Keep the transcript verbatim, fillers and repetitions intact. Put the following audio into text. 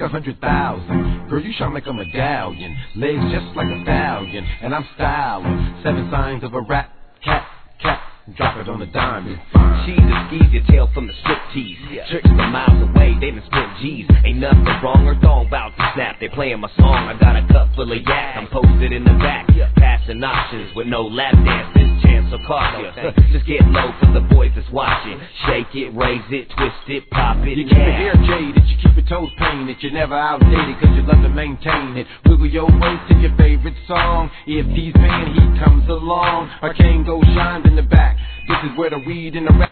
a hundred thousand. Girl, you shine like a medallion, legs just like a stallion, and I'm styling. Seven signs of a rap cat, cat. Drop it on the dime, it's fine. She's a skeeze, your tail from the striptease. Yeah. Tricks from miles away, they done spent G's. Ain't nothing wrong or thong about to snap. They playing my song, I got a cup full of yak. I'm posted in the back, yeah. Passing options with no lap dances. Chance will cost ya. Just get low for the boys that's watching. Shake it, raise it, twist it, pop it. You keep it hair jaded, you keep your toes painted. You're never outdated cause you love to maintain it. Wiggle your waist to your favorite song. If he's paying, he comes along. Our king goes shine in the back. This is where the weed and the rap